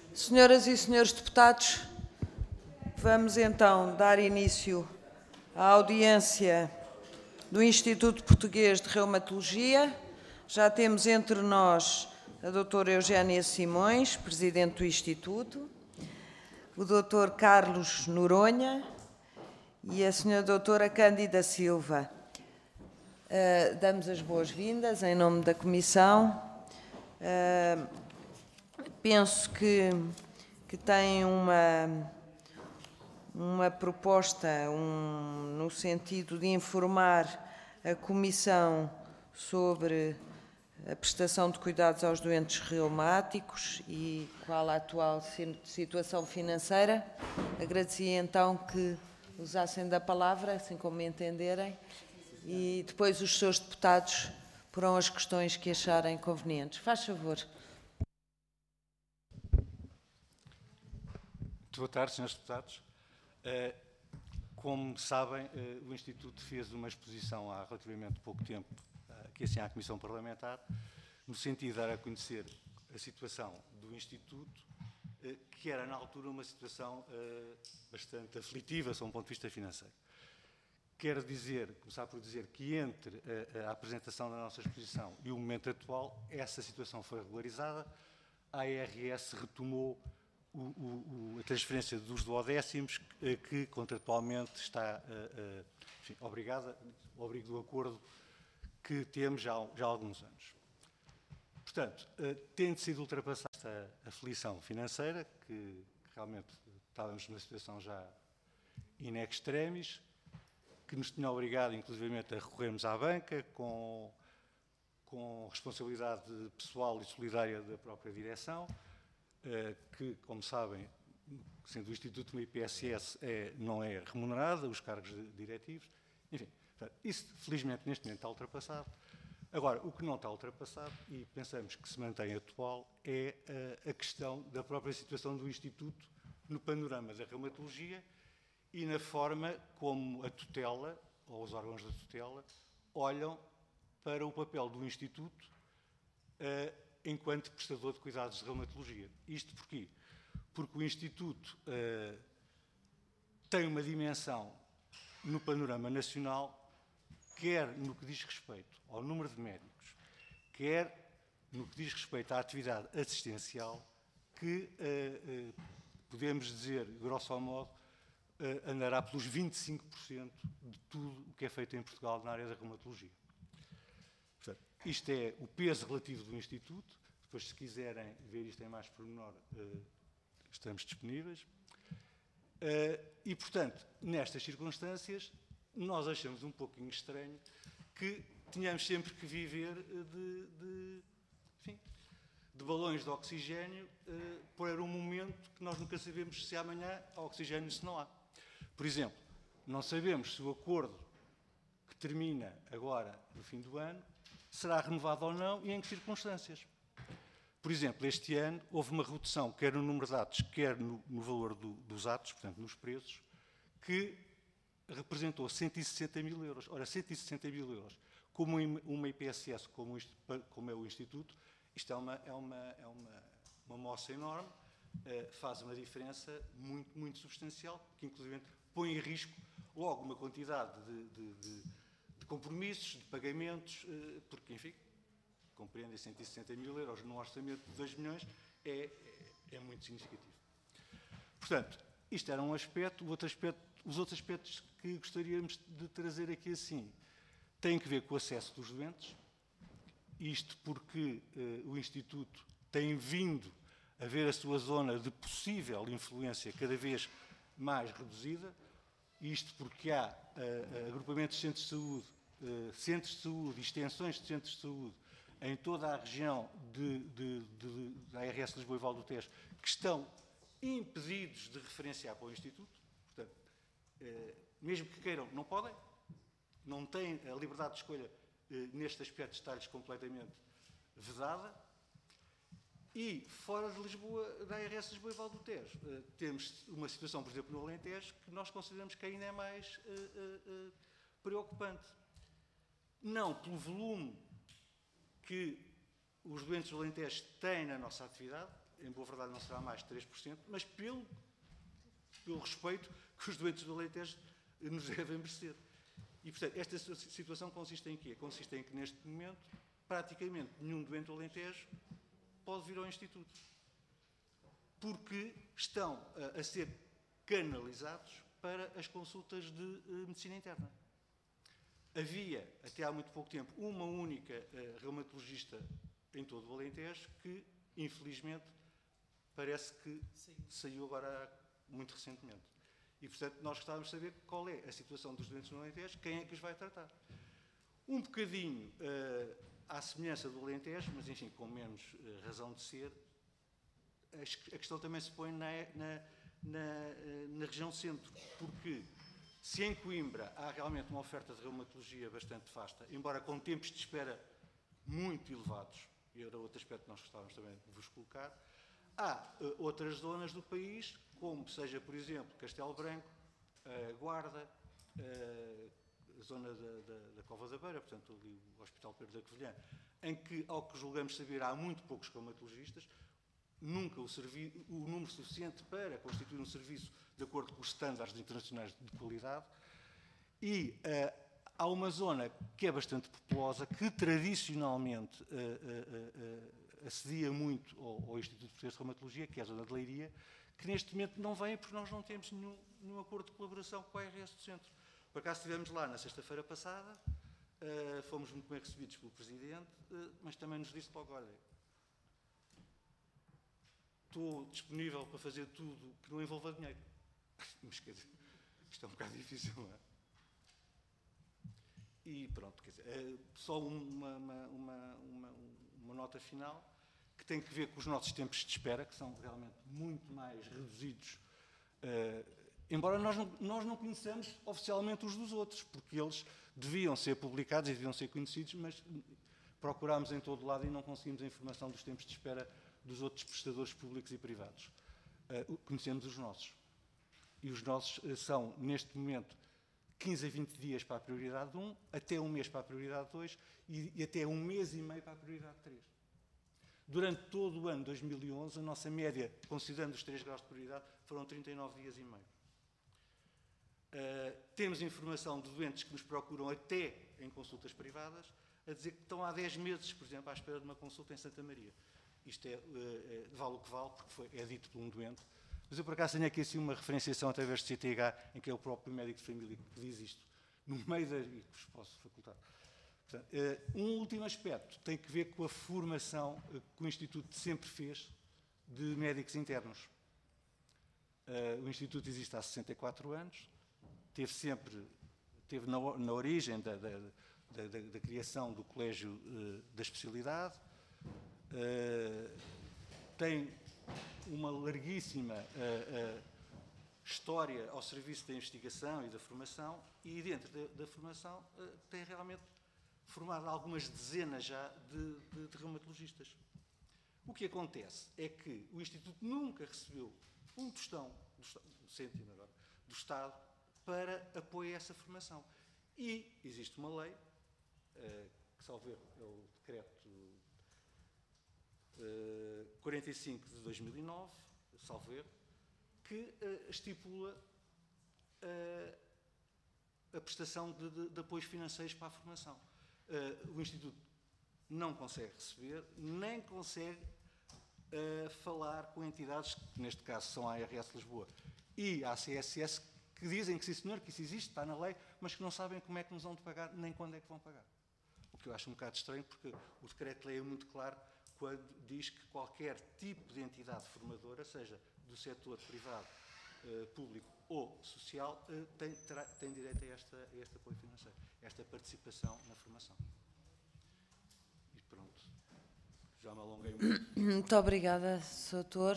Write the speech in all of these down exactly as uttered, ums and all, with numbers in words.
Senhoras e senhores deputados, vamos então dar início à audiência do Instituto Português de Reumatologia. Já temos entre nós a doutora Eugénia Simões, presidente do Instituto, o doutor Carlos Noronha e a senhora doutora Cândida Silva. Uh, damos as boas-vindas em nome da Comissão. Uh, penso que, que tem uma, uma proposta um, no sentido de informar a Comissão sobre a prestação de cuidados aos doentes reumáticos e qual a atual situação financeira. Agradecia então que usassem da palavra, assim como me entenderem, e depois os seus deputados porão as questões que acharem convenientes. Faz favor. Muito boa tarde, senhores deputados. Como sabem, o Instituto fez uma exposição há relativamente pouco tempo, aqui assim à Comissão Parlamentar, no sentido de dar a conhecer a situação do Instituto, que era na altura uma situação bastante aflitiva, sob um ponto de vista financeiro. Quero dizer, começar por dizer que entre a, a apresentação da nossa exposição e o momento atual, essa situação foi regularizada, a ARS retomou o, o, a transferência dos duodécimos que, que contratualmente está uh, uh, enfim, obrigada, o abrigo do acordo que temos já, já há alguns anos. Portanto, uh, tendo sido ultrapassada esta aflição financeira, que, que realmente estávamos numa situação já in extremis, que nos tinha obrigado, inclusivamente, a recorrermos à banca com, com responsabilidade pessoal e solidária da própria direção, eh, que, como sabem, sendo o Instituto uma I P S S, é, não é remunerada, os cargos diretivos. Enfim, portanto, isso, felizmente, neste momento está ultrapassado. Agora, o que não está ultrapassado, e pensamos que se mantém atual, é a, a questão da própria situação do Instituto no panorama da reumatologia e na forma como a tutela, ou os órgãos da tutela, olham para o papel do Instituto uh, enquanto prestador de cuidados de reumatologia. Isto porquê? Porque o Instituto uh, tem uma dimensão no panorama nacional, quer no que diz respeito ao número de médicos, quer no que diz respeito à atividade assistencial, que uh, uh, podemos dizer, grosso modo, Uh, andará pelos vinte e cinco por cento de tudo o que é feito em Portugal na área da reumatologia. Portanto, isto é o peso relativo do Instituto. Depois, se quiserem ver isto em mais pormenor, uh, estamos disponíveis. Uh, e, portanto, nestas circunstâncias, nós achamos um pouquinho estranho que tenhamos sempre que viver de, de, enfim, de balões de oxigénio uh, por um momento que nós nunca sabemos se amanhã há oxigénio, se não há. Por exemplo, não sabemos se o acordo que termina agora, no fim do ano, será renovado ou não e em que circunstâncias. Por exemplo, este ano houve uma redução, quer no número de atos, quer no, no valor do, dos atos, portanto, nos preços, que representou cento e sessenta mil euros. Ora, cento e sessenta mil euros, como uma I P S S, como, como é o Instituto, isto é uma, é uma, é uma, uma moça enorme, uh, faz uma diferença muito, muito substancial, que inclusive põe em risco logo uma quantidade de, de, de, de compromissos, de pagamentos, uh, porque, enfim, compreendem cento e sessenta mil euros num orçamento de dois milhões, é, é, é muito significativo. Portanto, isto era um aspecto, o outro aspecto, os outros aspectos que gostaríamos de trazer aqui assim, têm que ver com o acesso dos doentes, isto porque uh, o Instituto tem vindo a ver a sua zona de possível influência cada vez mais reduzida, isto porque há uh, agrupamentos de centros de saúde, uh, centros de saúde e extensões de centros de saúde em toda a região de, de, de, da A R S Lisboa e Val do Tejo que estão impedidos de referenciar para o Instituto, portanto, uh, mesmo que queiram, não podem, não têm a liberdade de escolha uh, neste aspecto, está-lhes completamente vedada. E fora de Lisboa, da A R S Lisboa e Val do Tejo, uh, temos uma situação, por exemplo, no Alentejo, que nós consideramos que ainda é mais uh, uh, uh, preocupante. Não pelo volume que os doentes do Alentejo têm na nossa atividade, em boa verdade não será mais de três por cento, mas pelo, pelo respeito que os doentes do Alentejo nos devem merecer. E, portanto, esta situação consiste em quê? Consiste em que, neste momento, praticamente nenhum doente do Alentejo pode vir ao Instituto, porque estão a, a ser canalizados para as consultas de uh, medicina interna. Havia, até há muito pouco tempo, uma única uh, reumatologista em todo o Alentejo que, infelizmente, parece que Sim. saiu agora muito recentemente. E, portanto, nós gostávamos de saber qual é a situação dos doentes no Alentejo, quem é que os vai tratar. Um bocadinho uh, à semelhança do Alentejo, mas, enfim, com menos uh, razão de ser, a questão também se põe na, na, na, na região centro, porque se em Coimbra há realmente uma oferta de reumatologia bastante vasta, embora com tempos de espera muito elevados, e era outro aspecto que nós gostávamos também de vos colocar, há uh, outras zonas do país, como seja, por exemplo, Castelo Branco, uh, Guarda, uh, a zona da, da, da Cova da Beira, portanto, ali o Hospital Pedro da Covilhã, em que, ao que julgamos saber, há muito poucos reumatologistas, nunca o, o número suficiente para constituir um serviço de acordo com os estándares internacionais de qualidade. E uh, há uma zona que é bastante populosa, que tradicionalmente uh, uh, uh, acedia muito ao, ao Instituto Português de Reumatologia, que é a zona de Leiria, que neste momento não vem porque nós não temos nenhum, nenhum acordo de colaboração com a A R S do Centro. Por acaso estivemos lá na sexta-feira passada, uh, fomos muito bem recebidos pelo Presidente, uh, mas também nos disse logo, olha, estou disponível para fazer tudo que não envolva dinheiro. Mas, quer dizer, isto é um bocado difícil, não é? E pronto, quer dizer, é só uma, uma, uma, uma, uma nota final que tem que ver com os nossos tempos de espera, que são realmente muito mais reduzidos, uh, embora nós não, nós não conheçamos oficialmente os dos outros, porque eles deviam ser publicados e deviam ser conhecidos, mas procurámos em todo lado e não conseguimos a informação dos tempos de espera dos outros prestadores públicos e privados. Uh, conhecemos os nossos. E os nossos uh, são, neste momento, quinze a vinte dias para a prioridade um, até um mês para a prioridade dois e, e até um mês e meio para a prioridade três. Durante todo o ano de dois mil e onze, a nossa média, considerando os três graus de prioridade, foram trinta e nove dias e meio. Uh, temos informação de doentes que nos procuram até em consultas privadas, a dizer que estão há dez meses, por exemplo, à espera de uma consulta em Santa Maria. Isto é, é, vale o que vale, porque foi, é dito por um doente. Mas eu, por acaso, tenho aqui assim, uma referenciação através do C T H, em que é o próprio médico de família que diz isto, no meio da... e vos posso facultar. Portanto, um último aspecto tem que ver com a formação que o Instituto sempre fez de médicos internos. O Instituto existe há sessenta e quatro anos, teve sempre, teve na, na origem da, da, da, da, da criação do Colégio da Especialidade, Uh, tem uma larguíssima uh, uh, história ao serviço da investigação e da formação e dentro da, da formação uh, tem realmente formado algumas dezenas já de, de, de reumatologistas. O que acontece é que o Instituto nunca recebeu um tostão, do cêntimo agora, do Estado para apoio a essa formação. E existe uma lei, uh, que salvo erro é o decreto Uh, quarenta e cinco de dois mil e nove, salvo erro, que uh, estipula uh, a prestação de, de, de apoios financeiros para a formação. Uh, o Instituto não consegue receber, nem consegue uh, falar com entidades, que neste caso são a A R S Lisboa e a C S S, que dizem que sim senhor, que isso existe, está na lei, mas que não sabem como é que nos vão de pagar, nem quando é que vão pagar. O que eu acho um bocado estranho, porque o decreto-lei é muito claro quando diz que qualquer tipo de entidade formadora, seja do setor privado, eh, público ou social, eh, tem, terá, tem direito a, esta, a este apoio financeiro, a esta participação na formação. E pronto, já me alonguei muito. Muito obrigada, doutor.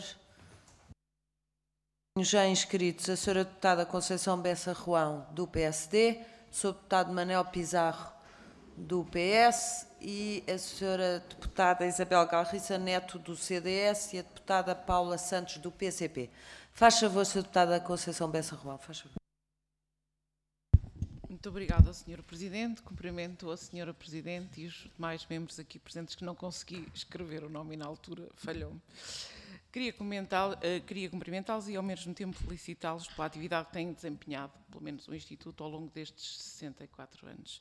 Já inscritos a senhora deputada Conceição Bessa Ruão, do P S D, o senhor deputado Manel Pizarro, do P S, e a senhora deputada Isabel Galriça Neto, do C D S, e a deputada Paula Santos, do P C P. Faz favor, senhora deputada Conceição Bessa Ruão. Faz favor. Muito obrigada, senhora Presidente. Cumprimento a senhora Presidente e os demais membros aqui presentes que não consegui escrever o nome na altura, falhou-me. Queria, comentar, uh, queria cumprimentá-los e, ao mesmo tempo, felicitá-los pela atividade que têm desempenhado, pelo menos o Instituto, ao longo destes sessenta e quatro anos.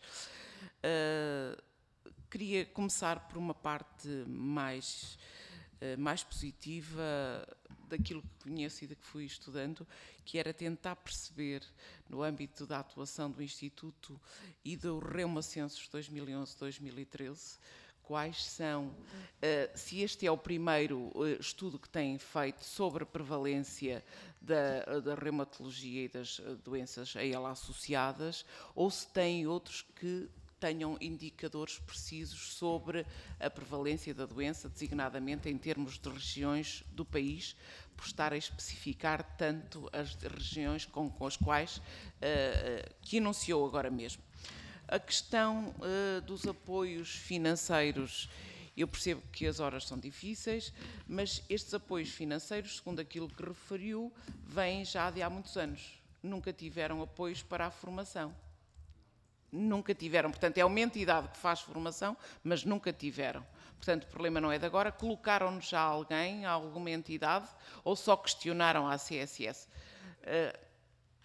Uh, queria começar por uma parte mais, uh, mais positiva daquilo que conheço e da que fui estudando, que era tentar perceber, no âmbito da atuação do Instituto e do Reuma Census dois mil e onze a dois mil e treze, quais são, uh, se este é o primeiro uh, estudo que têm feito sobre a prevalência da, da reumatologia e das uh, doenças a ela associadas, ou se têm outros que tenham indicadores precisos sobre a prevalência da doença, designadamente em termos de regiões do país, por estar a especificar tanto as regiões com, com as quais, uh, que enunciou agora mesmo. A questão uh, dos apoios financeiros, eu percebo que as horas são difíceis, mas estes apoios financeiros, segundo aquilo que referiu, vêm já de há muitos anos. Nunca tiveram apoios para a formação. Nunca tiveram. Portanto, é uma entidade que faz formação, mas nunca tiveram. Portanto, o problema não é de agora. Colocaram-nos já alguém, alguma entidade, ou só questionaram a C S S? Uh,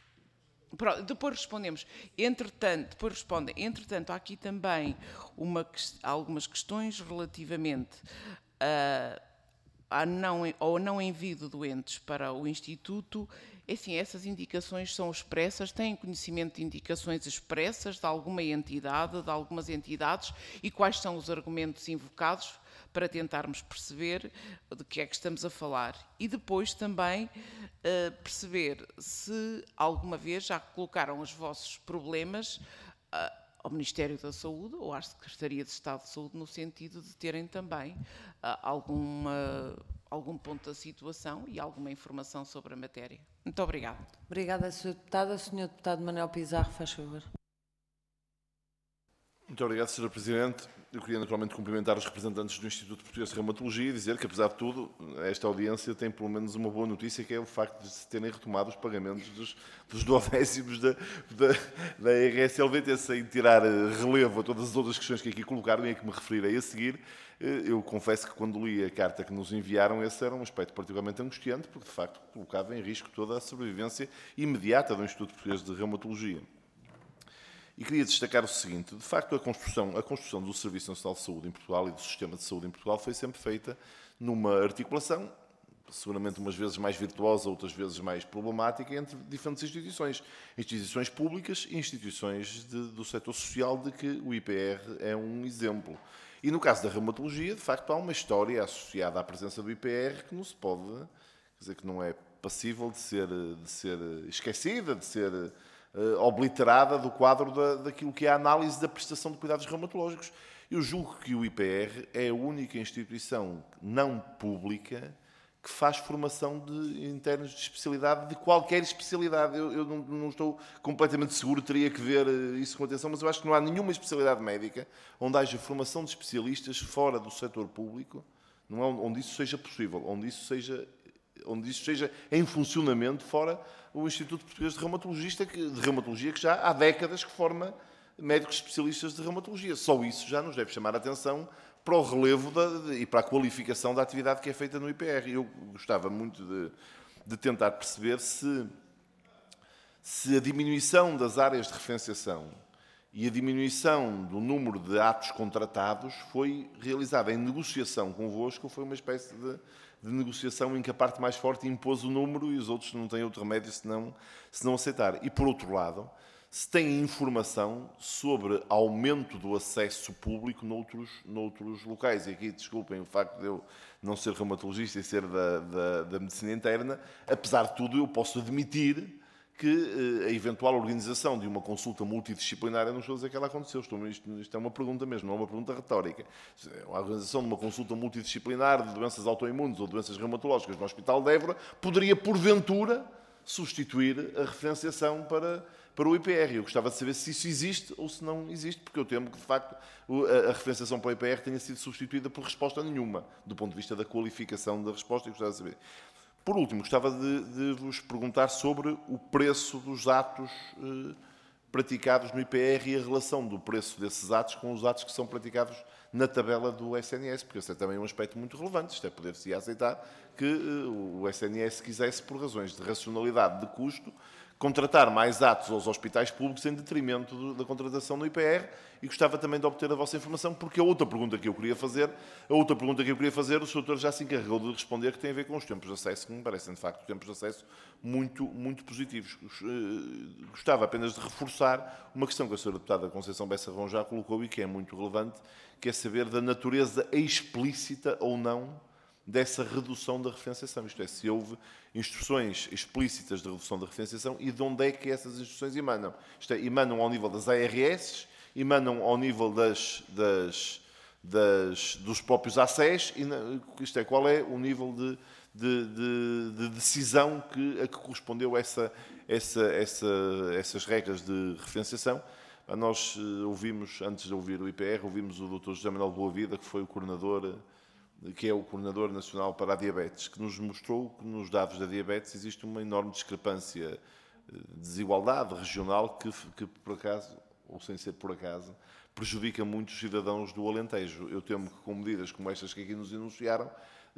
Depois respondemos, entretanto, depois respondem, entretanto, há aqui também uma, algumas questões relativamente a, a não, ao não envio de doentes para o Instituto. É assim, essas indicações são expressas, têm conhecimento de indicações expressas de alguma entidade, de algumas entidades, e quais são os argumentos invocados para tentarmos perceber de que é que estamos a falar. E depois também uh, perceber se alguma vez já colocaram os vossos problemas uh, ao Ministério da Saúde ou à Secretaria de Estado de Saúde, no sentido de terem também uh, alguma, algum ponto da situação e alguma informação sobre a matéria. Muito obrigada. Obrigada, senhora Deputada. senhor Deputado Manuel Pizarro, faz favor. Muito obrigado, senhora Presidente. Eu queria naturalmente cumprimentar os representantes do Instituto Português de Reumatologia e dizer que, apesar de tudo, esta audiência tem pelo menos uma boa notícia, que é o facto de se terem retomado os pagamentos dos, dos duodécimos da, da, da R S L V T, sem tirar relevo a todas as outras questões que aqui colocaram e a que me referirei a seguir. Eu confesso que, quando li a carta que nos enviaram, esse era um aspecto particularmente angustiante, porque, de facto, colocava em risco toda a sobrevivência imediata do Instituto Português de Reumatologia. E queria destacar o seguinte: de facto, a construção, a construção do Serviço Nacional de Saúde em Portugal e do Sistema de Saúde em Portugal foi sempre feita numa articulação, seguramente umas vezes mais virtuosa, outras vezes mais problemática, entre diferentes instituições. Instituições públicas e instituições de, do setor social, de que o I P R é um exemplo. E no caso da reumatologia, de facto, há uma história associada à presença do I P R que não se pode, quer dizer, que não é passível de ser, de ser esquecida, de ser Uh, obliterada do quadro da, daquilo que é a análise da prestação de cuidados reumatológicos. Eu julgo que o I P R é a única instituição não pública que faz formação de internos de especialidade, de qualquer especialidade. Eu, eu não, não estou completamente seguro, teria que ver isso com atenção, mas eu acho que não há nenhuma especialidade médica onde haja formação de especialistas fora do setor público, não é onde isso seja possível, onde isso seja, onde isso seja em funcionamento fora o Instituto Português de Reumatologista, que, de Reumatologia, que já há décadas que forma médicos especialistas de reumatologia. Só isso já nos deve chamar a atenção para o relevo da, de, e para a qualificação da atividade que é feita no I P R. Eu gostava muito de, de tentar perceber se, se a diminuição das áreas de referenciação e a diminuição do número de atos contratados foi realizada em negociação convosco, ou foi uma espécie de de negociação em que a parte mais forte impôs o número e os outros não têm outro remédio senão, senão aceitar. E, por outro lado, se tem informação sobre aumento do acesso público noutros, noutros locais. E aqui, desculpem o facto de eu não ser reumatologista e ser da, da, da medicina interna, apesar de tudo, eu posso admitir que a eventual organização de uma consulta multidisciplinária, não estou a dizer que ela aconteceu, estou, isto, isto é uma pergunta mesmo, não é uma pergunta retórica. A organização de uma consulta multidisciplinar de doenças autoimunes ou doenças reumatológicas no Hospital de Évora poderia, porventura, substituir a referenciação para, para o I P R. Eu gostava de saber se isso existe ou se não existe, porque eu temo que, de facto, a, a referenciação para o I P R tenha sido substituída por resposta nenhuma, do ponto de vista da qualificação da resposta, e gostava de saber. Por último, gostava de, de vos perguntar sobre o preço dos atos eh, praticados no I P R e a relação do preço desses atos com os atos que são praticados na tabela do S N S, porque esse é também um aspecto muito relevante. Isto é, poder-se aceitar que uh, o S N S quisesse, por razões de racionalidade de custo, contratar mais atos aos hospitais públicos em detrimento do, da contratação no I P R, e gostava também de obter a vossa informação, porque a outra pergunta que eu queria fazer, a outra pergunta que eu queria fazer, o senhor doutor já se encarregou de responder, que tem a ver com os tempos de acesso, que me parecem, de facto, tempos de acesso muito, muito positivos. Gostava apenas de reforçar uma questão que a senhora deputada Conceição Bessa-Rão já colocou e que é muito relevante, que é saber da natureza explícita ou não dessa redução da referenciação. Isto é, se houve instruções explícitas de redução da referenciação e de onde é que essas instruções emanam. Isto é, emanam ao nível das A R S, emanam ao nível das, das, das, dos próprios A C E S, e, isto é, qual é o nível de, de, de, de decisão que, a que correspondeu essa, essa, essa, essas regras de referenciação. Nós ouvimos, antes de ouvir o I P R, ouvimos o doutor José Manuel Boavida, que foi o coordenador, que é o Coordenador Nacional para a Diabetes, que nos mostrou que nos dados da diabetes existe uma enorme discrepância, desigualdade regional que, que, por acaso, ou sem ser por acaso, prejudica muito os cidadãos do Alentejo. Eu temo que, com medidas como estas que aqui nos enunciaram,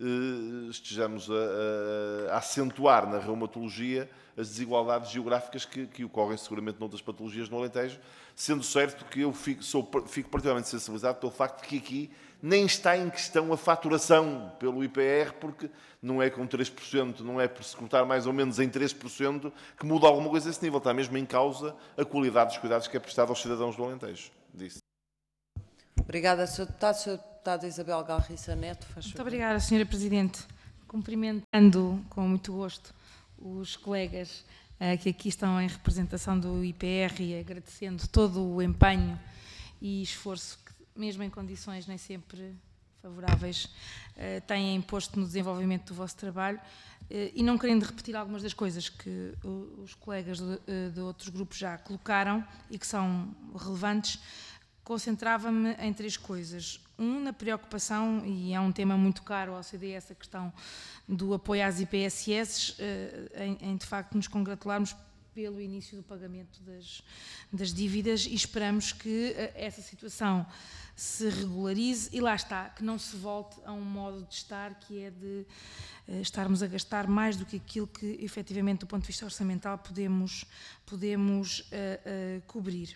estejamos a, a acentuar na reumatologia as desigualdades geográficas que, que ocorrem seguramente noutras patologias no Alentejo, sendo certo que eu fico, sou, fico particularmente sensibilizado pelo facto de que aqui nem está em questão a faturação pelo I P R, porque não é com três por cento, não é por se cortar mais ou menos em três por cento que muda alguma coisa a esse nível. Está mesmo em causa a qualidade dos cuidados que é prestada aos cidadãos do Alentejo. Disse. Obrigada, senhor Deputado. senhora Deputada Isabel Galriça Neto, faz favor. Muito obrigada, senhora Presidente. Cumprimentando com muito gosto os colegas uh, que aqui estão em representação do I P R e agradecendo todo o empenho e esforço que, mesmo em condições nem sempre favoráveis, uh, têm posto no desenvolvimento do vosso trabalho, uh, e não querendo repetir algumas das coisas que uh, os colegas de, uh, de outros grupos já colocaram e que são relevantes, concentrava-me em três coisas. Um, na preocupação, e é um tema muito caro ao C D S, a questão do apoio às I P S S, em, em de facto nos congratularmos pelo início do pagamento das, das dívidas, e esperamos que essa situação se regularize e lá está, que não se volte a um modo de estar que é de estarmos a gastar mais do que aquilo que efetivamente do ponto de vista orçamental podemos, podemos uh, uh, cobrir.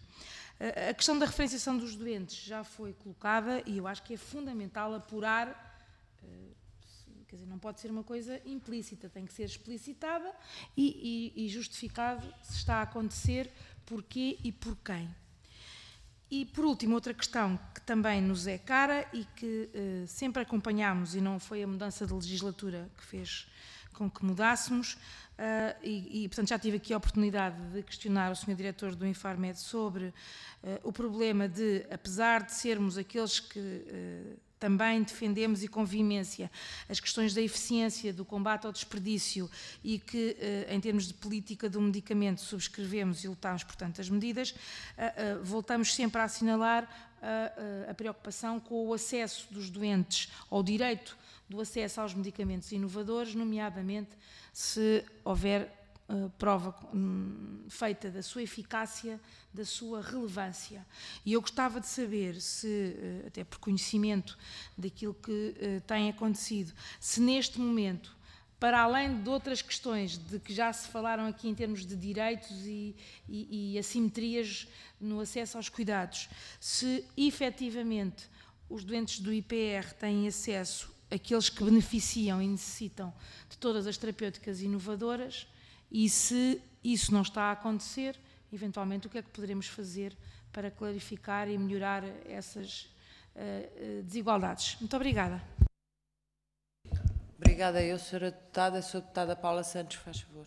A questão da referenciação dos doentes já foi colocada e eu acho que é fundamental apurar, quer dizer, não pode ser uma coisa implícita, tem que ser explicitada e, e, e justificado se está a acontecer, porquê e por quem. E, por último, outra questão que também nos é cara e que uh, sempre acompanhámos, e não foi a mudança de legislatura que fez com que mudássemos, uh, e, e, portanto, já tive aqui a oportunidade de questionar o senhor Diretor do Infarmed sobre uh, o problema de, apesar de sermos aqueles que uh, também defendemos e com veemência as questões da eficiência, do combate ao desperdício e que, em termos de política do medicamento, subscrevemos e lutamos por tantas medidas, voltamos sempre a assinalar a, a preocupação com o acesso dos doentes ao direito do acesso aos medicamentos inovadores, nomeadamente se houver Uh, prova um, feita da sua eficácia, da sua relevância. E eu gostava de saber se, uh, até por conhecimento daquilo que uh, tem acontecido, se neste momento, para além de outras questões de que já se falaram aqui em termos de direitos e, e, e assimetrias no acesso aos cuidados, se efetivamente os doentes do I P R têm acesso àqueles que beneficiam e necessitam de todas as terapêuticas inovadoras. E se isso não está a acontecer, eventualmente o que é que poderemos fazer para clarificar e melhorar essas uh, desigualdades? Muito obrigada. Obrigada eu, senhora Deputada. A senhora Deputada Paula Santos, faz favor.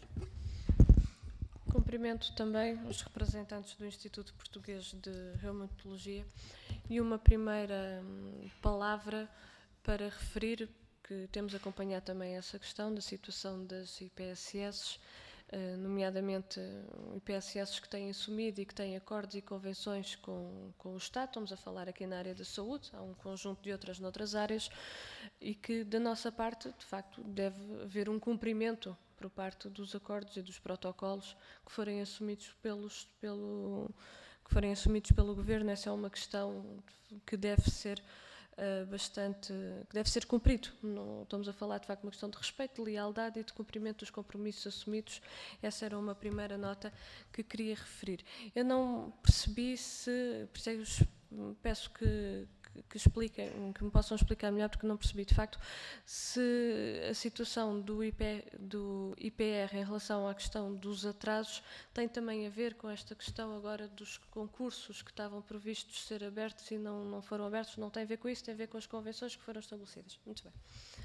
Cumprimento também os representantes do Instituto Português de Reumatologia e uma primeira hum, palavra para referir que temos acompanhado também essa questão da situação das I P S S, nomeadamente I P S S que têm assumido e que têm acordos e convenções com, com o Estado. Estamos a falar aqui na área da saúde, há um conjunto de outras noutras áreas, e que da nossa parte, de facto, deve haver um cumprimento por parte dos acordos e dos protocolos que forem assumidos pelos, pelo, que forem assumidos pelo Governo. Essa é uma questão que deve ser uh, bastante, que deve ser cumprido. Não estamos a falar, de facto, de uma questão de respeito, de lealdade e de cumprimento dos compromissos assumidos. Essa era uma primeira nota que queria referir. Eu não percebi se, por isso é que eu peço que, que expliquem, que me possam explicar melhor, porque não percebi de facto se a situação do, I P, do I P R em relação à questão dos atrasos tem também a ver com esta questão agora dos concursos que estavam previstos ser abertos e não, não foram abertos. Não tem a ver com isso, tem a ver com as convenções que foram estabelecidas. Muito bem.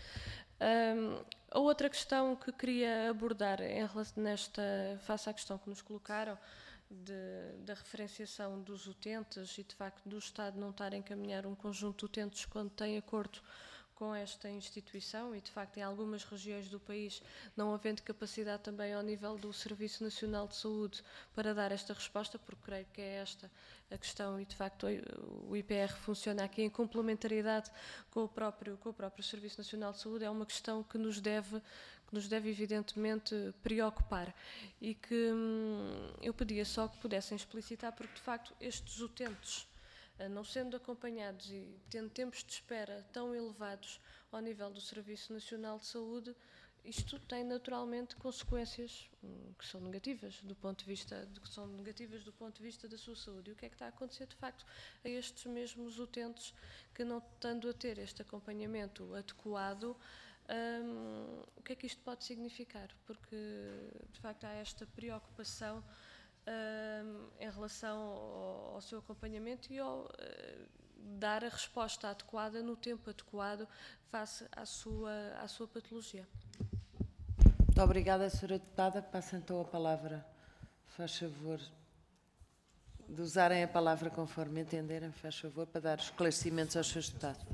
Um, a outra questão que queria abordar em relação, nesta, face à questão que nos colocaram, De, da referenciação dos utentes e, de facto, do Estado não estar a encaminhar um conjunto de utentes quando tem acordo com esta instituição e, de facto, em algumas regiões do país, não havendo capacidade também ao nível do Serviço Nacional de Saúde para dar esta resposta, porque creio que é esta a questão e, de facto, o I P R funciona aqui em complementariedade com o próprio, com o próprio Serviço Nacional de Saúde. É uma questão que nos deve que nos deve evidentemente preocupar e que hum, eu pedia só que pudessem explicitar, porque de facto estes utentes, não sendo acompanhados e tendo tempos de espera tão elevados ao nível do Serviço Nacional de Saúde, isto tem naturalmente consequências hum, que são negativas do ponto de vista, de, que são negativas do ponto de vista da sua saúde. E o que é que está a acontecer de facto a estes mesmos utentes que, não estando a ter este acompanhamento adequado, Um, o que é que isto pode significar? Porque, de facto, há esta preocupação um, em relação ao, ao seu acompanhamento e ao uh, dar a resposta adequada no tempo adequado face à sua, à sua patologia. Muito obrigada, senhora Deputada. Passa então a palavra. Faz favor de usarem a palavra conforme entenderem, faz favor, para dar esclarecimentos aos seus deputados.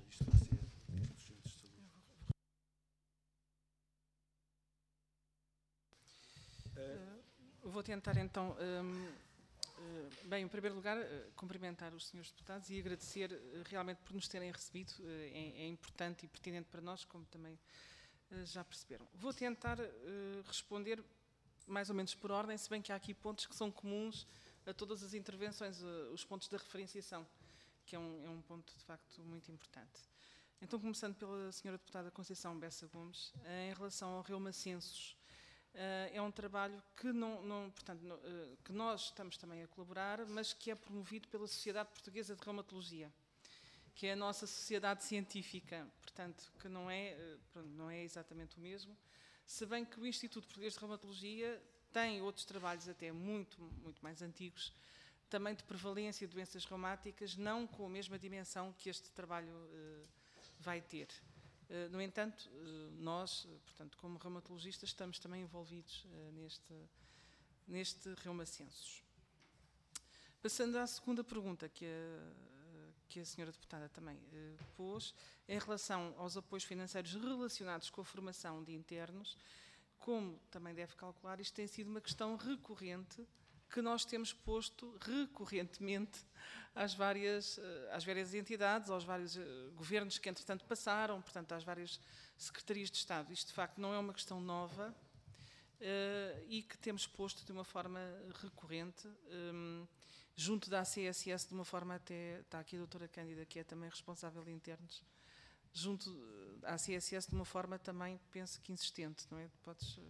Vou tentar então, um, bem, em primeiro lugar, cumprimentar os senhores deputados e agradecer realmente por nos terem recebido. É, é importante e pertinente para nós, como também já perceberam. Vou tentar uh, responder mais ou menos por ordem, se bem que há aqui pontos que são comuns a todas as intervenções, uh, os pontos da referenciação, que é um, é um ponto de facto muito importante. Então, começando pela senhora deputada Conceição Bessa Gomes, uh, em relação ao Reuma Censos, Uh, é um trabalho que, não, não, portanto, no, uh, que nós estamos também a colaborar, mas que é promovido pela Sociedade Portuguesa de Reumatologia, que é a nossa sociedade científica, portanto, que não é, uh, pronto, não é exatamente o mesmo, se bem que o Instituto Português de Reumatologia tem outros trabalhos até muito, muito mais antigos, também de prevalência de doenças reumáticas, não com a mesma dimensão que este trabalho uh, vai ter. No entanto, nós, portanto, como reumatologistas, estamos também envolvidos neste, neste Reuma Censos. Passando à segunda pergunta que a, que a senhora deputada também pôs, em relação aos apoios financeiros relacionados com a formação de internos, como também deve calcular, isto tem sido uma questão recorrente que nós temos posto recorrentemente às várias, às várias entidades, aos vários governos que, entretanto, passaram, portanto, às várias secretarias de Estado. Isto, de facto, não é uma questão nova uh, e que temos posto de uma forma recorrente, um, junto da A C S S, de uma forma até, está aqui a doutora Cândida, que é também responsável de internos, junto da A C S S de uma forma também, penso que insistente, não é? Podes...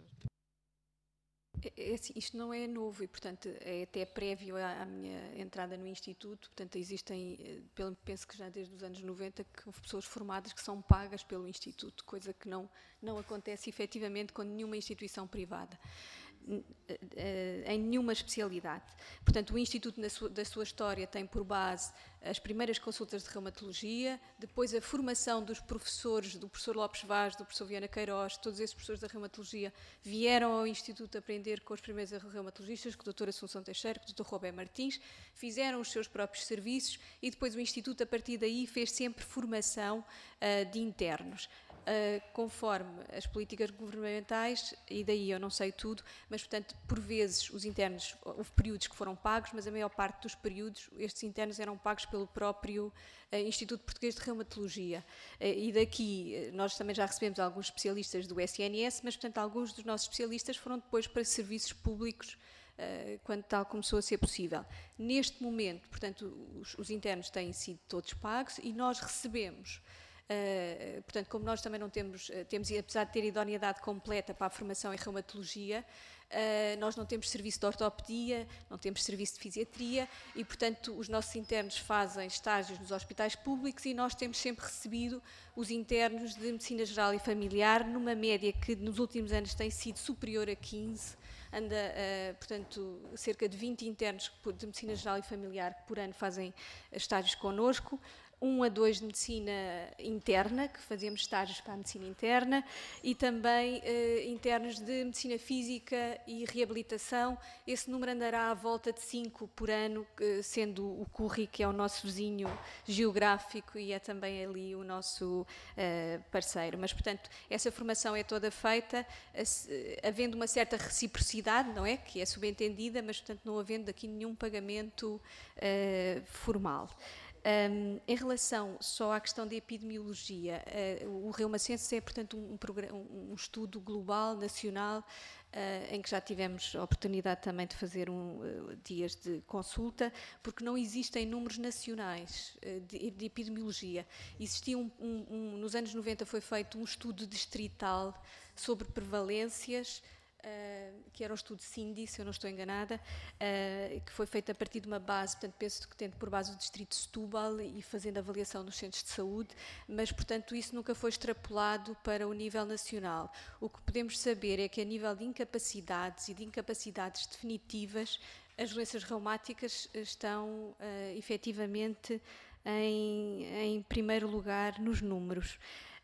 É assim, isto não é novo e, portanto, é até prévio à, à minha entrada no Instituto. Portanto, existem, pelo, penso que já desde os anos noventa, que pessoas formadas que são pagas pelo Instituto, coisa que não, não acontece efetivamente com nenhuma instituição privada, em nenhuma especialidade. Portanto, o Instituto, na sua, da sua história, tem por base as primeiras consultas de reumatologia, depois a formação dos professores, do professor Lopes Vaz, do professor Viana Queiroz, todos esses professores da reumatologia vieram ao Instituto aprender com os primeiros reumatologistas, com o doutor Assunção Teixeira, com o doutor Roberto Martins, fizeram os seus próprios serviços e depois o Instituto, a partir daí, fez sempre formação uh, de internos. uh, conforme as políticas governamentais, e daí eu não sei tudo, mas, portanto, por vezes os internos, houve períodos que foram pagos, mas a maior parte dos períodos, estes internos eram pagos pelo próprio uh, Instituto Português de Reumatologia. Uh, e daqui, nós também já recebemos alguns especialistas do S N S, mas, portanto, alguns dos nossos especialistas foram depois para serviços públicos, quando tal começou a ser possível. Neste momento, portanto, os, os internos têm sido todos pagos e nós recebemos, uh, portanto, como nós também não temos, temos, apesar de ter idoneidade completa para a formação em reumatologia, uh, nós não temos serviço de ortopedia, não temos serviço de fisiatria e, portanto, os nossos internos fazem estágios nos hospitais públicos e nós temos sempre recebido os internos de medicina geral e familiar numa média que nos últimos anos tem sido superior a quinze. Anda, uh, portanto, cerca de vinte internos de medicina geral e familiar que por ano fazem estágios connosco, um a dois de medicina interna, que fazemos estágios para a medicina interna, e também uh, internos de medicina física e reabilitação. Esse número andará à volta de cinco por ano, uh, sendo o Curri, que é o nosso vizinho geográfico e é também ali o nosso uh, parceiro. Mas, portanto, essa formação é toda feita, uh, havendo uma certa reciprocidade, não é? Que é subentendida, mas, portanto, não havendo aqui nenhum pagamento uh, formal. Um, em relação só à questão da epidemiologia, uh, o Reumacensus é, portanto, um, um, um estudo global, nacional, uh, em que já tivemos a oportunidade também de fazer um, uh, dias de consulta, porque não existem números nacionais uh, de, de epidemiologia. Existia um, um, um, nos anos noventa foi feito um estudo distrital sobre prevalências, Uh, que era o estudo Cindy, se eu não estou enganada, uh, que foi feito a partir de uma base, portanto, penso que tendo por base o distrito de Setúbal e fazendo avaliação dos centros de saúde, mas, portanto, isso nunca foi extrapolado para o nível nacional. O que podemos saber é que a nível de incapacidades e de incapacidades definitivas, as doenças reumáticas estão uh, efetivamente em, em primeiro lugar nos números.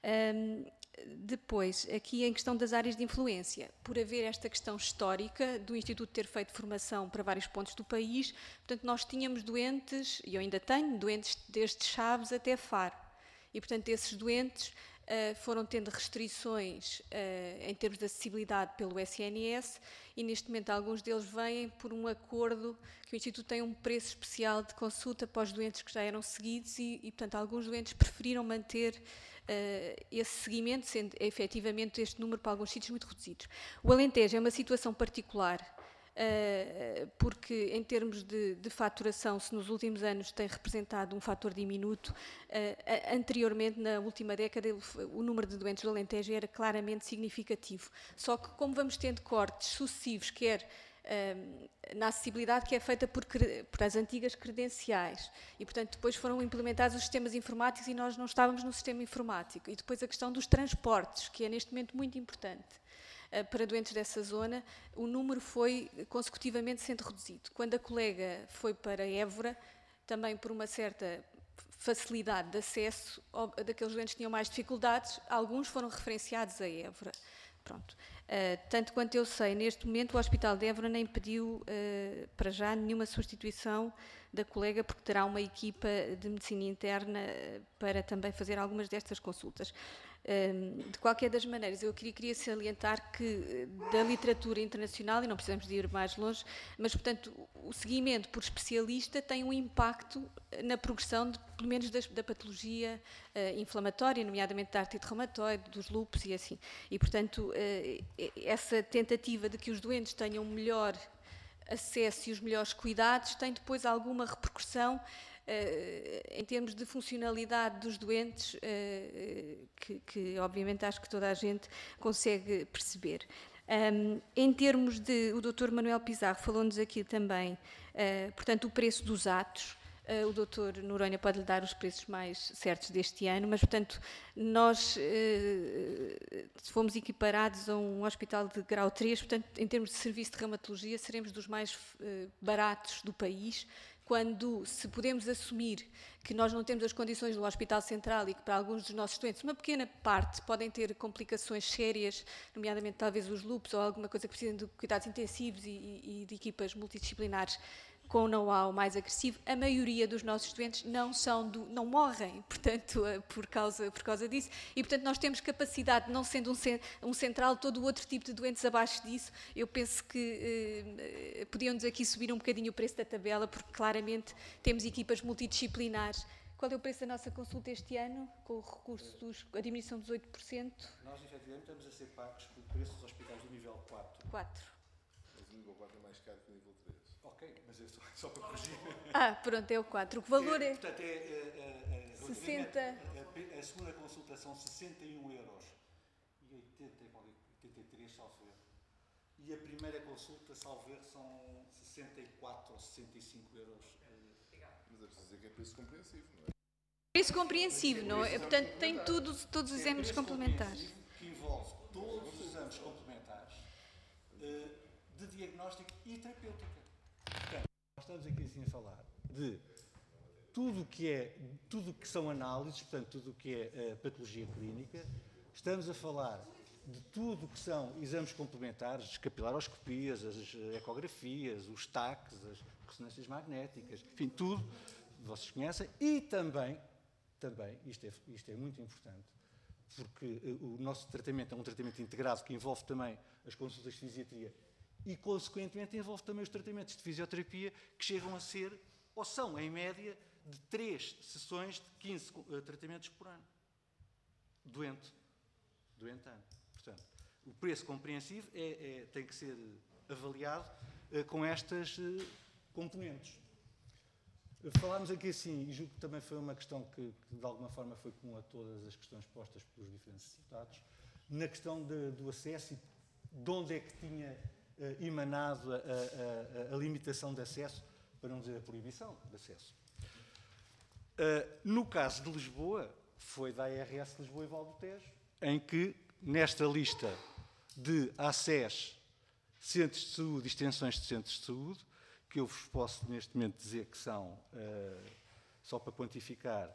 Um, Depois, aqui em questão das áreas de influência, por haver esta questão histórica do Instituto ter feito formação para vários pontos do país, portanto, nós tínhamos doentes, e eu ainda tenho, doentes desde Chaves até Faro. E, portanto, esses doentes uh, foram tendo restrições uh, em termos de acessibilidade pelo S N S e, neste momento, alguns deles vêm por um acordo que o Instituto tem um preço especial de consulta para os doentes que já eram seguidos e, e portanto, alguns doentes preferiram manter Uh, esse seguimento, sendo efetivamente este número para alguns sítios muito reduzidos. O Alentejo é uma situação particular, uh, porque em termos de, de faturação, se nos últimos anos tem representado um fator diminuto, uh, anteriormente, na última década, ele, o número de doentes do Alentejo era claramente significativo. Só que como vamos tendo cortes sucessivos, quer na acessibilidade que é feita por, por as antigas credenciais e, portanto, depois foram implementados os sistemas informáticos e nós não estávamos no sistema informático. E depois a questão dos transportes, que é neste momento muito importante uh, para doentes dessa zona, o número foi consecutivamente sendo reduzido. Quando a colega foi para Évora, também por uma certa facilidade de acesso, daqueles doentes que tinham mais dificuldades, alguns foram referenciados a Évora. Pronto. Uh, tanto quanto eu sei, neste momento o Hospital de Évora nem pediu uh, para já nenhuma substituição da colega, porque terá uma equipa de medicina interna uh, para também fazer algumas destas consultas. Uh, de qualquer das maneiras, eu queria, queria salientar que uh, da literatura internacional, e não precisamos de ir mais longe, mas, portanto, o seguimento por especialista tem um impacto na progressão, de, pelo menos da, da patologia uh, inflamatória, nomeadamente da artrite reumatoide, dos lúpus e assim. E, portanto, uh, essa tentativa de que os doentes tenham melhor acesso e os melhores cuidados tem depois alguma repercussão uh, em termos de funcionalidade dos doentes, uh, que, que obviamente acho que toda a gente consegue perceber. Um, em termos de, o doutor Manuel Pizarro falou-nos aqui também, uh, portanto, o preço dos atos. Uh, o doutor Noronha pode lhe dar os preços mais certos deste ano, mas, portanto, nós uh, fomos equiparados a um hospital de grau três, portanto, em termos de serviço de reumatologia, seremos dos mais uh, baratos do país, quando, se podemos assumir que nós não temos as condições do Hospital Central e que para alguns dos nossos doentes, uma pequena parte, podem ter complicações sérias, nomeadamente talvez os lúpus ou alguma coisa que precisem de cuidados intensivos e, e de equipas multidisciplinares, com know-how mais agressivo, a maioria dos nossos doentes não são do, não morrem, portanto, por causa, por causa disso. E, portanto, nós temos capacidade, não sendo um, um central, todo o outro tipo de doentes abaixo disso, eu penso que eh, podiam-nos aqui subir um bocadinho o preço da tabela, porque claramente temos equipas multidisciplinares. Qual é o preço da nossa consulta este ano, com o recurso dos, a diminuição dos oito por cento? Nós, efetivamente, estamos a ser pagos por preços dos hospitais do nível quatro. quatro. Mas o nível quatro é mais caro que o nível três. Ok, mas é só, só para corrigir. Ah, pronto, é o quatro. O valor é... Portanto, é, é, é, sessenta. A, a segunda consulta são sessenta e um euros e oitenta, oitenta e três, salvo erro. E a primeira consulta, salvo erro, são sessenta e quatro ou sessenta e cinco euros. Mas é preciso dizer que é preço compreensivo, não é? Preço compreensivo, não é? Portanto, tem tudo, todos os exames complementares. Que envolve todos os exames complementares uh, de diagnóstico e terapêutica. Portanto, nós estamos aqui assim a falar de tudo o que é, tudo que são análises, portanto, tudo o que é uh, patologia clínica. Estamos a falar de tudo o que são exames complementares, as capilaroscopias, as ecografias, os T A Cs, as ressonâncias magnéticas, enfim, tudo vocês conhecem. E também, também isto, é, isto é muito importante, porque uh, o nosso tratamento é um tratamento integrado que envolve também as consultas de fisiatria e, consequentemente, envolve também os tratamentos de fisioterapia, que chegam a ser, ou são, em média, de três sessões de quinze uh, tratamentos por ano. Doente. Doente ano. Portanto, o preço compreensivo é, é, tem que ser avaliado uh, com estas uh, componentes. Uh, falámos aqui assim, e julgo que também foi uma questão que, que de alguma forma foi comum a todas as questões postas pelos diferentes deputados, na questão de, do acesso e de onde é que tinha uh, emanado a, a, a, a limitação de acesso, para não dizer a proibição de acesso. Uh, no caso de Lisboa, foi da A R S Lisboa e Val do Tejo, em que, nesta lista de A C E S, centros de saúde e extensões de centros de saúde, que eu vos posso neste momento dizer que são, uh, só para quantificar,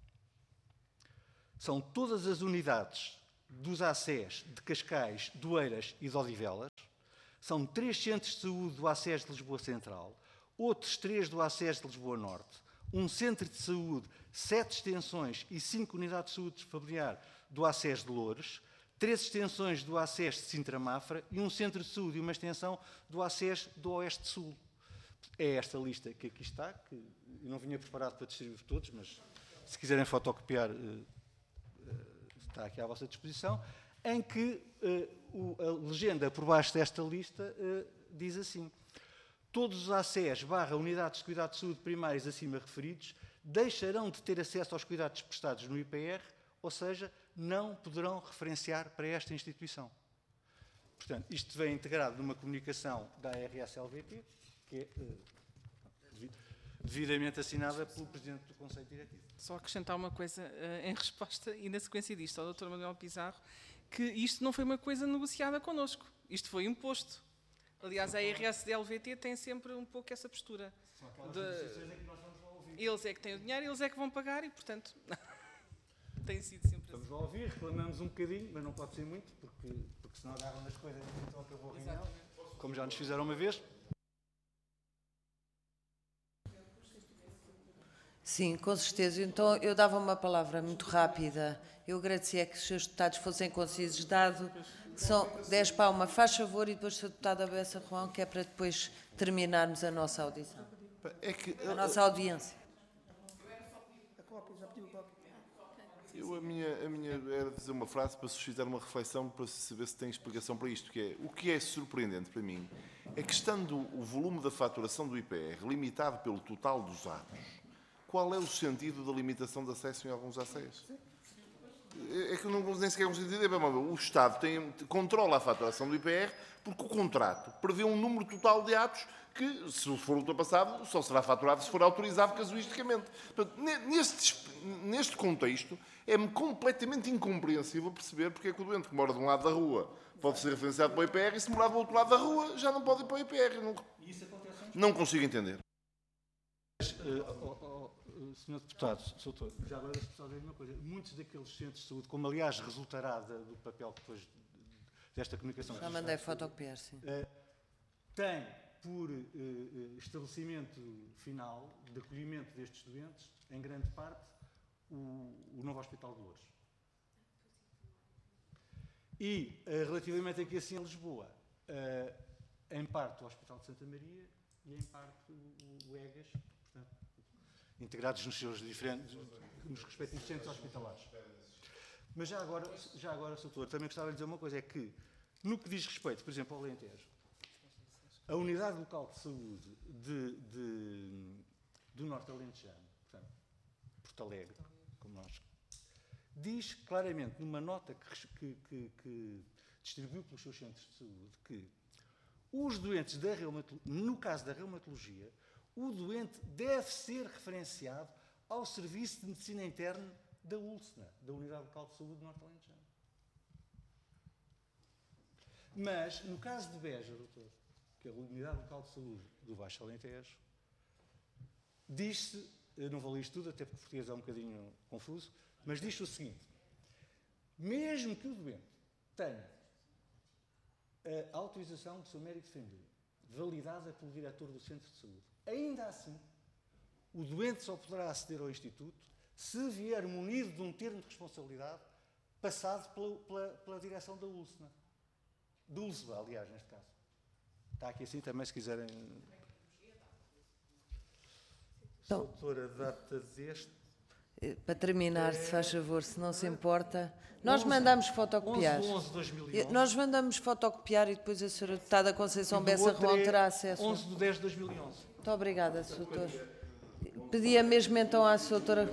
são todas as unidades dos A C E S de Cascais, do Eiras e de Odivelas, são três centros de saúde do A C E S de Lisboa Central, outros três do A C E S de Lisboa Norte, um centro de saúde, sete extensões e cinco unidades de saúde familiar do A C E S de Loures, três extensões do A C E S de Sintra Mafra e um centro de saúde e uma extensão do A C E S do Oeste Sul. É esta lista que aqui está, que eu não vinha preparado para distribuir todos, mas se quiserem fotocopiar, está aqui à vossa disposição, em que a legenda por baixo desta lista diz assim: todos os A C E S barra unidades de cuidados de saúde primários acima referidos deixarão de ter acesso aos cuidados prestados no I P R, ou seja, não poderão referenciar para esta instituição. Portanto, isto vem integrado numa comunicação da A R S L V T, que é uh, devidamente assinada pelo Presidente do Conselho Diretivo. Só acrescentar uma coisa uh, em resposta e na sequência disto ao doutor Manuel Pizarro, que isto não foi uma coisa negociada connosco, isto foi imposto. Aliás, a R S D L V T tem sempre um pouco essa postura. De... Eles é que têm o dinheiro, eles é que vão pagar e, portanto, tem sido sempre assim. Estamos a ouvir, reclamamos um bocadinho, mas não pode ser muito, porque, porque senão agarram nas coisas e então acabou a reunião, como já nos fizeram uma vez. Sim, com certeza. Então, eu dava uma palavra muito rápida. Eu agradecia que os seus deputados fossem concisos, dado que são dez para uma. Faz favor, e depois o senhor deputado Abessa Romão, que é para depois terminarmos a nossa audição. É que, a nossa audiência. Eu, a, minha, a minha era dizer uma frase para suscitar uma reflexão, para saber se tem explicação para isto, que é, o que é surpreendente para mim, é que estando o volume da faturação do I P R limitado pelo total dos atos, qual é o sentido da limitação de acesso em alguns A C E S? É que eu não, nem sequer consigo entender. O Estado tem, controla a faturação do I P R porque o contrato prevê um número total de atos que, se for ultrapassado, só será faturado se for autorizado casuisticamente. Portanto, neste, neste contexto, é-me completamente incompreensível perceber porque é que o doente que mora de um lado da rua pode ser referenciado para o I P R e se morar do outro lado da rua já não pode ir para o I P R. Não, não consigo entender. senhor Deputado, doutor, já agora deixe-me só dizer uma coisa. Muitos daqueles centros de saúde, como aliás resultará do papel que depois desta comunicação... Já mandei fotocopiar, sim. Uh, têm por uh, uh, estabelecimento final de acolhimento destes doentes, em grande parte, o, o novo Hospital de Loures. E, uh, relativamente aqui assim a Lisboa, uh, em parte o Hospital de Santa Maria e em parte o, o EGAS, portanto, integrados nos seus diferentes, nos respectivos centros hospitalares. Mas já agora, já agora, doutor, também gostava de dizer uma coisa, é que, no que diz respeito, por exemplo, ao Alentejo, a Unidade Local de Saúde de, de, do Norte Alentejano, portanto, Porto Alegre, como nós, diz claramente, numa nota que, que, que, que distribuiu pelos seus centros de saúde, que os doentes da reumatologia, no caso da reumatologia, o doente deve ser referenciado ao Serviço de Medicina Interna da U L S N A, da Unidade Local de Saúde do Norte Alentejano. Mas, no caso de Beja, doutor, que é a Unidade Local de Saúde do Baixo Alentejo, diz-se, eu não vou ler isto tudo, até porque o português é um bocadinho confuso, mas diz-se o seguinte: mesmo que o doente tenha a autorização do seu médico de família, validada pelo diretor do centro de saúde, ainda assim, o doente só poderá aceder ao Instituto se vier munido de um termo de responsabilidade passado pela, pela, pela direção da U L S N A. Da U L S B A, aliás, neste caso. Está aqui assim também, se quiserem. Então, doutora, data deste. Para terminar, É... se faz favor, se não se importa. Nós mandamos fotocopiar. onze de onze de dois mil e onze. Nós mandamos fotocopiar e depois a senhora deputada Conceição Bessa Romão é terá acesso. onze de dez de dois mil e onze. Muito obrigada, doutor. Pedia mesmo então à doutora.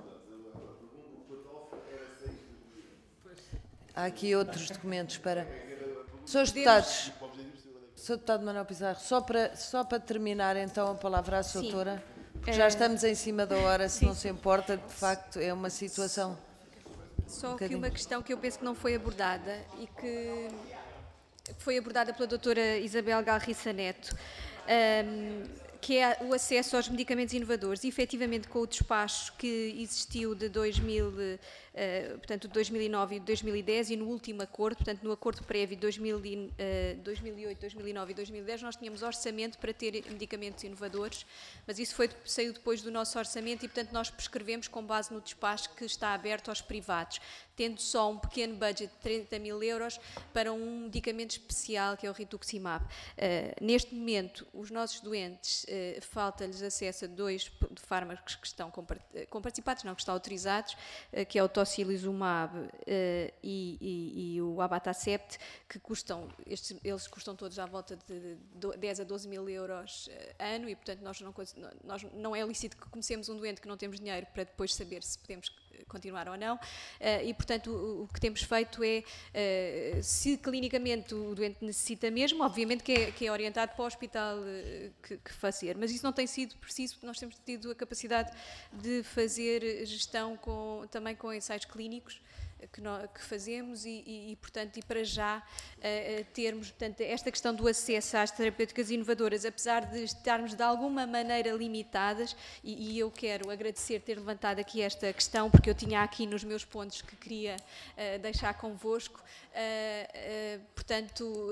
Há aqui outros documentos para. senhores deputados, senhor Deputado Manuel Pizarro, só para, só para terminar então a palavra à doutora, porque já estamos em cima da hora, se não se importa, de facto é uma situação. Só que uma questão que eu penso que não foi abordada e que foi abordada pela doutora Isabel Galriça Neto, um, que é o acesso aos medicamentos inovadores. E, efetivamente, com o despacho que existiu de dois mil, uh, portanto, dois mil e nove e dois mil e dez e no último acordo, portanto, no acordo prévio de dois mil e oito, dois mil e nove e dois mil e dez, nós tínhamos orçamento para ter medicamentos inovadores, mas isso foi, saiu depois do nosso orçamento e, portanto, nós prescrevemos com base no despacho que está aberto aos privados, tendo só um pequeno budget de trinta mil euros para um medicamento especial que é o Rituximab. Uh, neste momento, os nossos doentes, uh, falta-lhes acesso a dois fármacos que estão comparticipados, não, que estão autorizados, uh, que é o Tocilizumab uh, e, e, e o Abatacept, que custam, estes, eles custam todos à volta de dez a doze mil euros uh, ano e, portanto, nós não, nós não é lícito que comecemos um doente que não temos dinheiro para depois saber se podemos continuar ou não, uh, e portanto o, o que temos feito é, uh, se clinicamente o doente necessita mesmo, obviamente que é, que é orientado para o hospital uh, que, que fazer, mas isso não tem sido preciso, porque nós temos tido a capacidade de fazer gestão com, também com ensaios clínicos que, nós, que fazemos e, e, e, portanto, e para já uh, termos, portanto, esta questão do acesso às terapêuticas inovadoras, apesar de estarmos de alguma maneira limitadas, e, e eu quero agradecer ter levantado aqui esta questão, porque eu tinha aqui nos meus pontos que queria uh, deixar convosco, uh, uh, portanto, uh,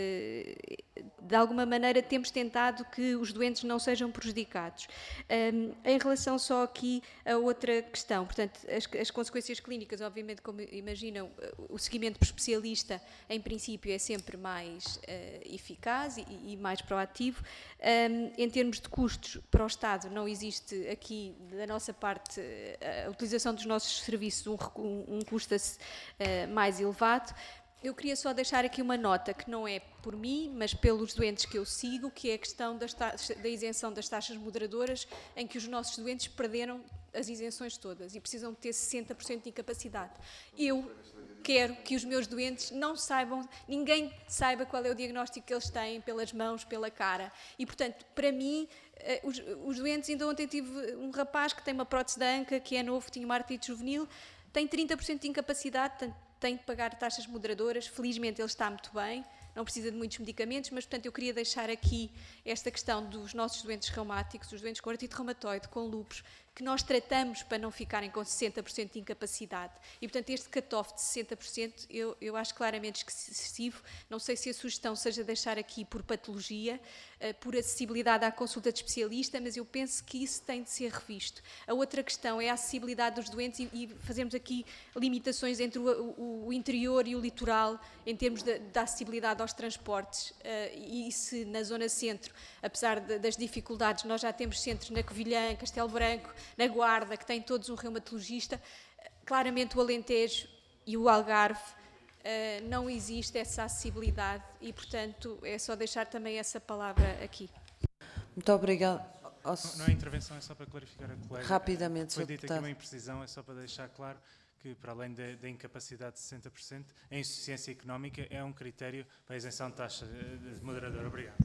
uh, de alguma maneira temos tentado que os doentes não sejam prejudicados. Um, em relação só aqui a outra questão, portanto, as, as consequências clínicas, obviamente, como imaginam, o seguimento por especialista, em princípio, é sempre mais uh, eficaz e, e mais proativo. Um, em termos de custos para o Estado, não existe aqui, da nossa parte, a utilização dos nossos serviços, um, um custo uh, mais elevado. Eu queria só deixar aqui uma nota, que não é por mim, mas pelos doentes que eu sigo, que é a questão das da isenção das taxas moderadoras, em que os nossos doentes perderam as isenções todas e precisam ter sessenta por cento de incapacidade. Eu quero que os meus doentes não saibam, ninguém saiba qual é o diagnóstico que eles têm pelas mãos, pela cara. E, portanto, para mim, os, os doentes, ainda ontem tive um rapaz que tem uma prótese da anca, que é novo, tinha uma artrite juvenil, tem trinta por cento de incapacidade, portanto, tem de pagar taxas moderadoras. Felizmente ele está muito bem, não precisa de muitos medicamentos, mas, portanto, eu queria deixar aqui esta questão dos nossos doentes reumáticos, os doentes com artrite reumatoide, com lúpus, que nós tratamos para não ficarem com sessenta por cento de incapacidade. E, portanto, este cut-off de sessenta por cento eu, eu acho claramente excessivo. Não sei se a sugestão seja deixar aqui por patologia, uh, por acessibilidade à consulta de especialista, mas eu penso que isso tem de ser revisto. A outra questão é a acessibilidade dos doentes e, e fazermos aqui limitações entre o, o, o interior e o litoral em termos da acessibilidade aos transportes. Uh, e se na zona centro, apesar de, das dificuldades, nós já temos centros na Covilhã, Castelo Branco, na Guarda, que têm todos um reumatologista, claramente o Alentejo e o Algarve uh, não existe essa acessibilidade e, portanto, é só deixar também essa palavra aqui. Muito obrigada. Não, não é intervenção, é só para clarificar a colega. Rapidamente, Foi senhor dita aqui Deputado. uma imprecisão, é só para deixar claro que, para além da, da incapacidade de sessenta por cento, a insuficiência económica é um critério para a isenção de taxa de moderador. Obrigado.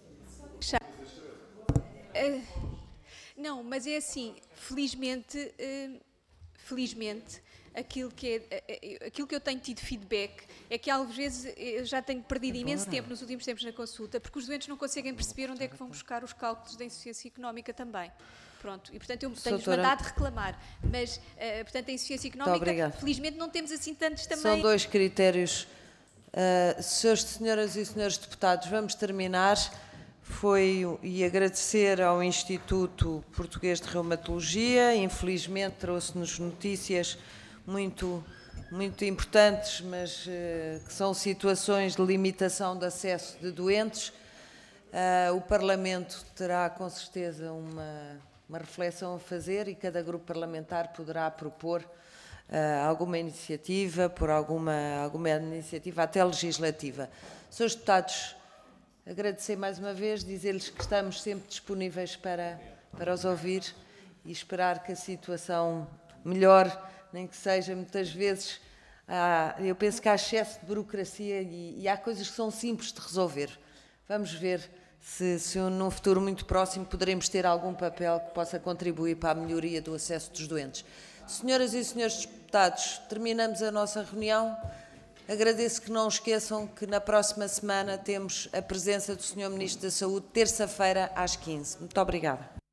Uh, não, mas é assim, felizmente, uh, felizmente, aquilo que, é, uh, aquilo que eu tenho tido feedback é que às vezes eu já tenho perdido imenso tempo nos últimos tempos na consulta, porque os doentes não conseguem perceber onde é que vão buscar os cálculos da insuficiência económica também. Pronto, e portanto eu tenho-lhes mandado reclamar, mas, uh, portanto, a insuficiência económica, felizmente não temos assim tantos também. São dois critérios. Uh, senhores, senhoras e senhores deputados, vamos terminar. Foi e agradecer ao Instituto Português de Reumatologia, infelizmente trouxe-nos notícias muito, muito importantes, mas uh, que são situações de limitação de acesso de doentes. Uh, o Parlamento terá com certeza uma, uma reflexão a fazer e cada grupo parlamentar poderá propor uh, alguma iniciativa, por alguma, alguma iniciativa até legislativa. Senhores deputados, agradecer mais uma vez, dizer-lhes que estamos sempre disponíveis para, para os ouvir e esperar que a situação melhore, nem que seja muitas vezes. Há, eu penso que há excesso de burocracia e, e há coisas que são simples de resolver. Vamos ver se, se num futuro muito próximo poderemos ter algum papel que possa contribuir para a melhoria do acesso dos doentes. Senhoras e senhores deputados, terminamos a nossa reunião. Agradeço que não esqueçam que na próxima semana temos a presença do senhor Ministro da Saúde, terça-feira às quinze. Muito obrigada.